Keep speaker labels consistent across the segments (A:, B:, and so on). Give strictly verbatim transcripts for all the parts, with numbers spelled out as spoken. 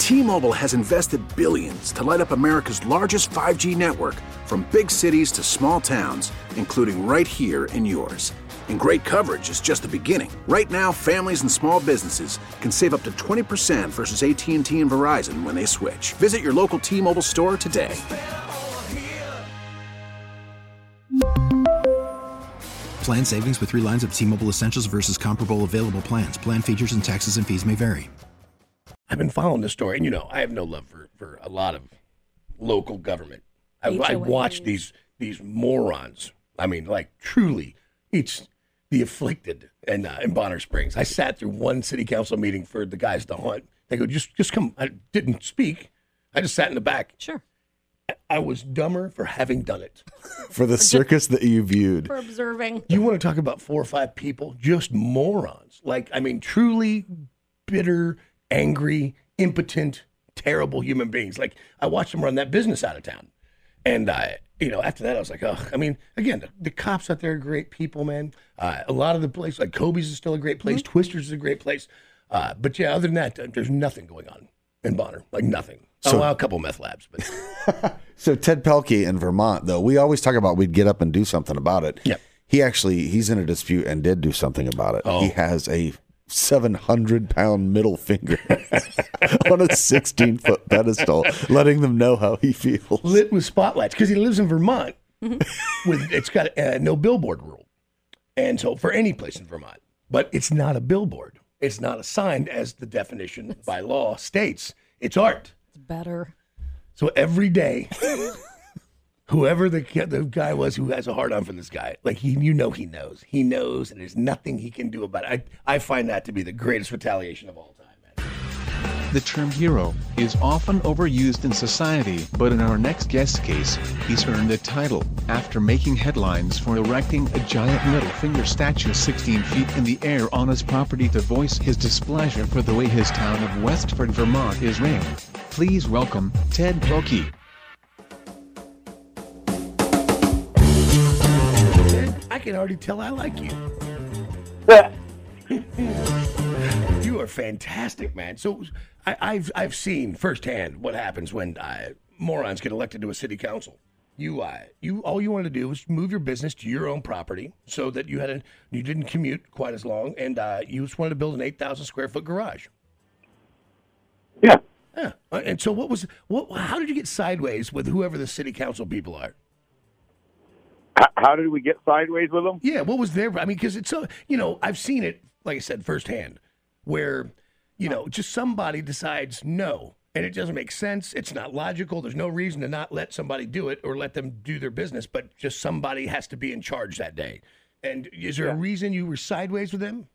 A: T-Mobile has invested billions to light up America's largest five G network, from big cities to small towns, including right here in yours. And great coverage is just the beginning. Right now, families and small businesses can save up to twenty percent versus A T and T and Verizon when they switch. Visit your local T-Mobile store today.
B: Plan savings with three lines of T-Mobile Essentials versus comparable available plans. Plan features and taxes and fees may vary.
C: I've been following this story, and you know, I have no love for, for a lot of local government. I, I watch these these morons. I mean, like, truly, it's the afflicted in, uh, in Bonner Springs. I sat through one city council meeting for the guys to hunt. They go, just just come. I didn't speak. I just sat in the back.
D: Sure.
C: I was dumber for having done it.
E: For the circus that you viewed.
D: For observing.
C: You want to talk about four or five people? Just morons. Like, I mean, truly bitter, angry, impotent, terrible human beings. Like, I watched them run that business out of town. And, uh, you know, after that, I was like, oh, I mean, again, the, the cops out there are great people, man. Uh, a lot of the places, like Kobe's is still a great place. Mm-hmm. Twister's is a great place. Uh, but, yeah, other than that, there's nothing going on in Bonner. Like, nothing. So, oh, well, a couple meth labs. But
E: So Ted Pelkey in Vermont, though, we always talk about we'd get up and do something about it.
C: Yep.
E: He actually, he's in a dispute and did do something about it.
C: Oh.
E: He has a seven hundred pound middle finger on a sixteen foot pedestal, letting them know how he feels.
C: Lit with spotlights, because he lives in Vermont. with It's got a no billboard rule. And so for any place in Vermont. But it's not a billboard. It's not assigned as the definition by law states. It's art.
D: It's better.
C: So every day, whoever the the guy was who has a hard on for this guy, like he, you know, he knows, he knows, and there's nothing he can do about it. I I find that to be the greatest retaliation of all time, man.
F: The term hero is often overused in society, but in our next guest's case, he's earned the title after making headlines for erecting a giant middle finger statue sixteen feet in the air on his property to voice his displeasure for the way his town of Westford, Vermont is ran. Please welcome Ted Pelkey.
C: I can already tell I like you. You are fantastic, man. So I, I've I've seen firsthand what happens when uh, morons get elected to a city council. You uh, you all you wanted to do was move your business to your own property so that you had a you didn't commute quite as long, and uh, you just wanted to build an eight thousand square foot garage.
G: Yeah.
C: Yeah. And so what was what? How did you get sideways with whoever the city council people are?
G: How did we get sideways with them?
C: Yeah, what was their, I mean, because it's so, you know, I've seen it, like I said, firsthand, where, you know, just somebody decides no, and it doesn't make sense. It's not logical. There's no reason to not let somebody do it or let them do their business, but just somebody has to be in charge that day. And is there yeah. a reason you were sideways with them?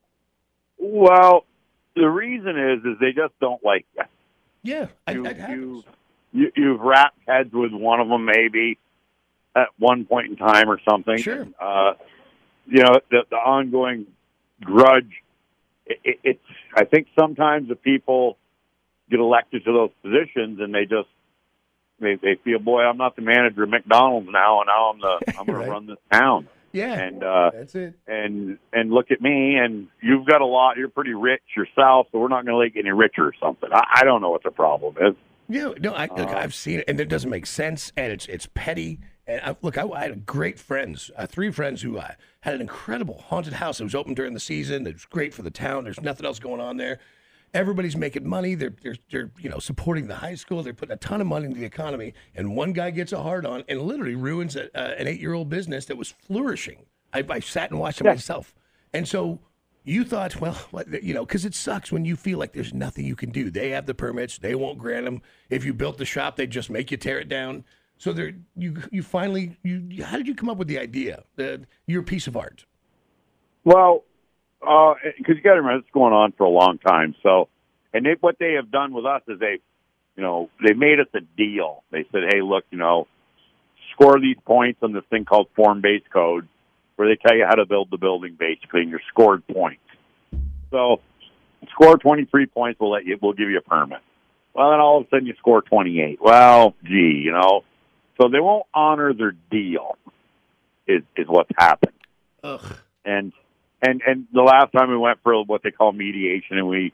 G: Well, the reason is, is they just don't like you.
C: Yeah, I,
G: you,
C: that happens.
G: You, you, you've wrapped heads with one of them, maybe, at one point in time or something.
C: Sure.
G: Uh, you know, the, the ongoing grudge, it, it, it's, I think sometimes the people get elected to those positions and they just, they, they feel, boy, I'm not the manager of McDonald's now, and now I'm the, I'm going
C: right.
G: to run this town.
C: Yeah.
G: And, uh,
C: that's it.
G: And, and look at me, and you've got a lot, you're pretty rich yourself, so we're not going to make you any richer or something. I, I don't know what the problem is.
C: Yeah, no, I, look,
G: uh,
C: I've seen it, and it doesn't make sense, and it's it's petty. And I, look, I, I had great friends, uh, three friends who uh, had an incredible haunted house. It was open during the season. It was great for the town. There's nothing else going on there. Everybody's making money. They're, they're, they're, you know, supporting the high school. They're putting a ton of money into the economy. And one guy gets a hard on and literally ruins a, uh, an eight-year-old business that was flourishing. I, I sat and watched it yeah. myself. And so you thought, well, you know, because it sucks when you feel like there's nothing you can do. They have the permits. They won't grant them. If you built the shop, they'd just make you tear it down. So there, you you finally, you how did you come up with the idea, the, your piece of art?
G: Well, because uh, you got to remember, it's going on for a long time. So, and they, what they have done with us is they, you know, they made us a deal. They said, hey, look, you know, score these points on this thing called form-based code, where they tell you how to build the building basically, and you're scored points. So, score twenty-three points, we'll let you, we'll give you a permit. Well, then all of a sudden you score twenty-eight. Well, gee, you know. So they won't honor their deal, is is what's happened.
C: Ugh.
G: And and and the last time we went for what they call mediation, and we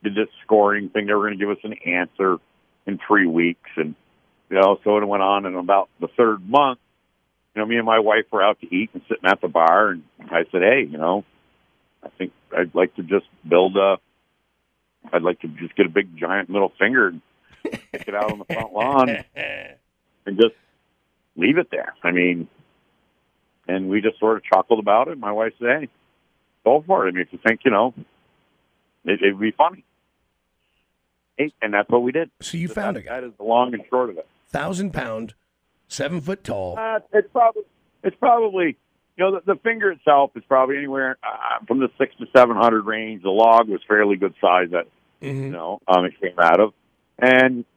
G: did this scoring thing. They were going to give us an answer in three weeks. And, you know, so it went on. And about the third month, you know, me and my wife were out to eat and sitting at the bar. And I said, hey, you know, I think I'd like to just build a, I'd like to just get a big giant middle finger and stick it out on the front lawn and just leave it there. I mean, and we just sort of chuckled about it. My wife said, hey, go for it. I mean, if you think, you know, it, it'd be funny. Hey, and that's what we did.
C: So you
G: so
C: found
G: that,
C: a guy.
G: That is the long and short of it.
C: Thousand pound, seven foot tall.
G: Uh, it's probably, it's probably, you know, the, the finger itself is probably anywhere uh, from the six to seven hundred range. The log was fairly good size that, mm-hmm. you know, um, it came out of. And,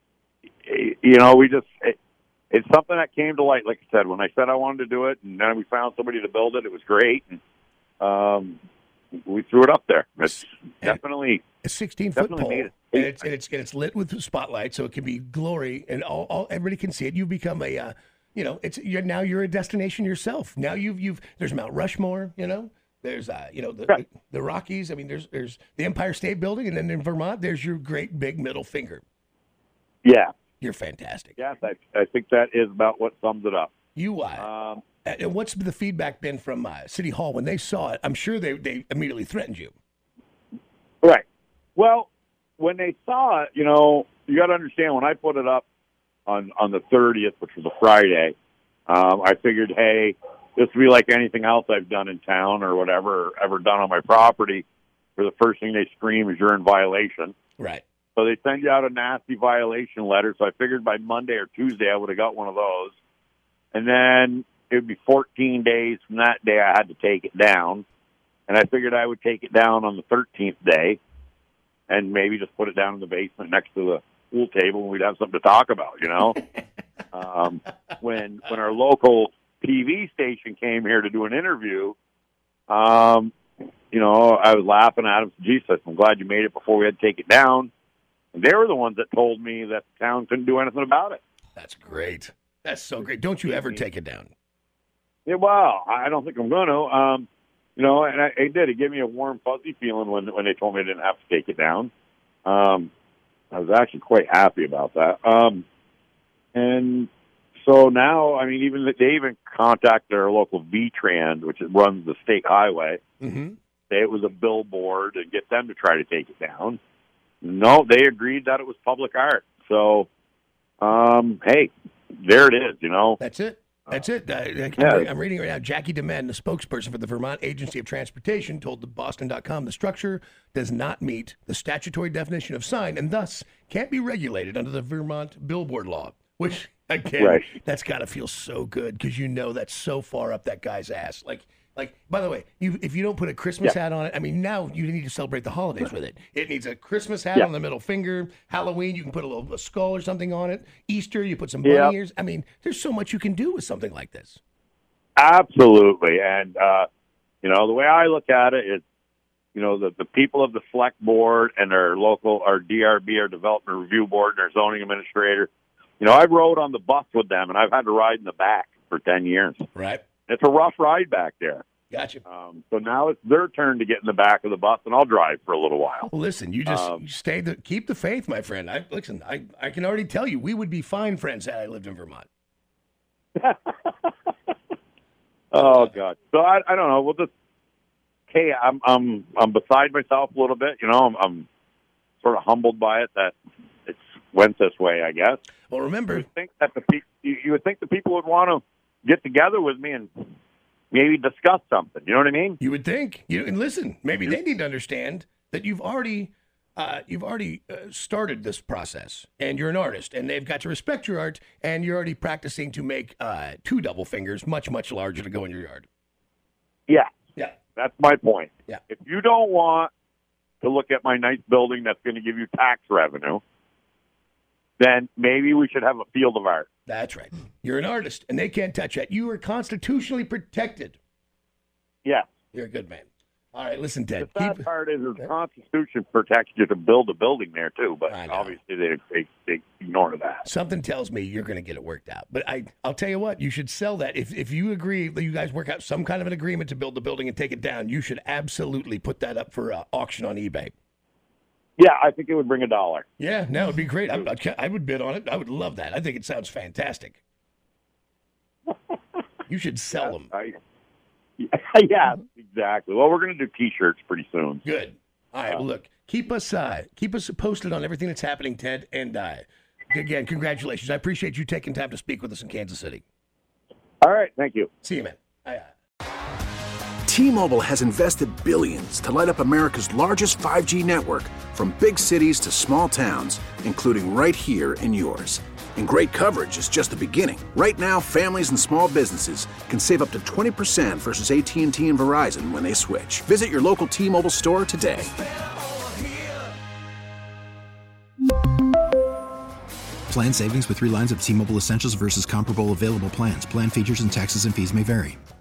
G: you know, we just, it, it's something that came to light, like I said, when I said I wanted to do it, and then we found somebody to build it. It was great. And, um, we threw it up there. It's and definitely
C: a sixteen foot pole,
G: it.
C: and it's and it's and it's lit with spotlight, so it can be glory, and all, all everybody can see it. You've become a, uh, you know, it's you're now you're a destination yourself. Now you've you've there's Mount Rushmore, you know, there's uh, you know the, right. the the Rockies. I mean, there's there's the Empire State Building, and then in Vermont, there's your great big middle finger.
G: Yeah,
C: you're fantastic.
G: Yes, I I think that is about what sums it up.
C: You are. Um, And what's the feedback been from uh, City Hall when they saw it? I'm sure they, they immediately threatened you.
G: Right. Well, when they saw it, you know, you got to understand, when I put it up on, on the thirtieth, which was a Friday, um, I figured, hey, this would be like anything else I've done in town or whatever, or ever done on my property, where the first thing they scream is you're in violation.
C: Right.
G: So they send you out a nasty violation letter. So I figured by Monday or Tuesday I would have got one of those. And then it would be fourteen days from that day I had to take it down. And I figured I would take it down on the thirteenth day and maybe just put it down in the basement next to the pool table, and we'd have something to talk about, you know? um, when when our local T V station came here to do an interview, um, you know, I was laughing at them. Geez, I'm glad you made it before we had to take it down. And they were the ones that told me that the town couldn't do anything about it.
C: That's great. That's so great. Don't you ever take it down.
G: Yeah, well, I don't think I'm going to. Um, you know, and I, it did. It gave me a warm, fuzzy feeling when when they told me I didn't have to take it down. Um, I was actually quite happy about that. Um, and so now, I mean, even they even contacted our local V-Trans, which runs the state highway.
C: Mm-hmm.
G: Say it was a billboard and get them to try to take it down. No, they agreed that it was public art. So, um, hey, there it is. You know,
C: that's it. That's it. Uh, I,
G: yeah.
C: I'm reading right now. Jackie DeMen, the spokesperson for the Vermont Agency of Transportation, told the Boston dot com the structure does not meet the statutory definition of sign and thus can't be regulated under the Vermont billboard law, which, again,
G: right.
C: that's got to feel so good because you know that's so far up that guy's ass. Like, like by the way, you, if you don't put a Christmas yeah. hat on it, I mean, now you need to celebrate the holidays with it. It needs a Christmas hat
G: yeah.
C: on the middle finger. Halloween, you can put a little a skull or something on it. Easter, you put some bunny
G: yeah.
C: ears. I mean, there's so much you can do with something like this.
G: Absolutely. And, uh, you know, the way I look at it is, you know, the, the people of the select board and our local, our D R B, our development review board, and our zoning administrator, you know, I rode on the bus with them, and I've had to ride in the back for ten years.
C: Right.
G: It's a rough ride back there.
C: Gotcha.
G: Um, so now it's their turn to get in the back of the bus, and I'll drive for a little while.
C: Well, listen, you just
G: um,
C: you stay the keep the faith, my friend. I listen. I, I can already tell you, we would be fine friends had I lived in Vermont.
G: Oh God! So I, I don't know. We'll just hey, I'm I'm I'm beside myself a little bit. You know, I'm, I'm sort of humbled by it that it's went this way. I guess.
C: Well, remember,
G: you would think that the pe- you, you would think the people would want to get together with me and maybe discuss something. You know what I mean?
C: You would think. You and listen. Maybe they need to understand that you've already uh, you've already uh, started this process, and you're an artist, and they've got to respect your art, and you're already practicing to make uh, two double fingers much much larger to go in your yard.
G: Yeah,
C: yeah,
G: that's my point.
C: Yeah,
G: if you don't want to look at my nice building that's going to give you tax revenue, then maybe we should have a field of art.
C: That's right. You're an artist, and they can't touch that. You are constitutionally protected.
G: Yeah.
C: You're a good man. All right, listen, Ted.
G: The sad
C: keep...
G: part is the Constitution protects you to build a building there, too, but obviously they, they, they ignore that.
C: Something tells me you're going to get it worked out. But I, I'll tell you what, you should sell that. If if you agree that you guys work out some kind of an agreement to build the building and take it down, you should absolutely put that up for uh, auction on eBay.
G: Yeah, I think it would bring a dollar.
C: Yeah, no, it'd be great. I, I, I would bid on it. I would love that. I think it sounds fantastic. You should sell them.
G: I, yeah, exactly. Well, we're going to do T-shirts pretty soon.
C: Good. All right. Well, look, keep us uh, keep us posted on everything that's happening, Ted. And uh, again, congratulations. I appreciate you taking time to speak with us in Kansas City.
G: All right. Thank you.
C: See you, man. Bye.
A: T-Mobile has invested billions to light up America's largest five G network, from big cities to small towns, including right here in yours. And great coverage is just the beginning. Right now, families and small businesses can save up to twenty percent versus A T and T and Verizon when they switch. Visit your local T-Mobile store today.
B: Plan savings with three lines of T-Mobile Essentials versus comparable available plans. Plan features and taxes and fees may vary.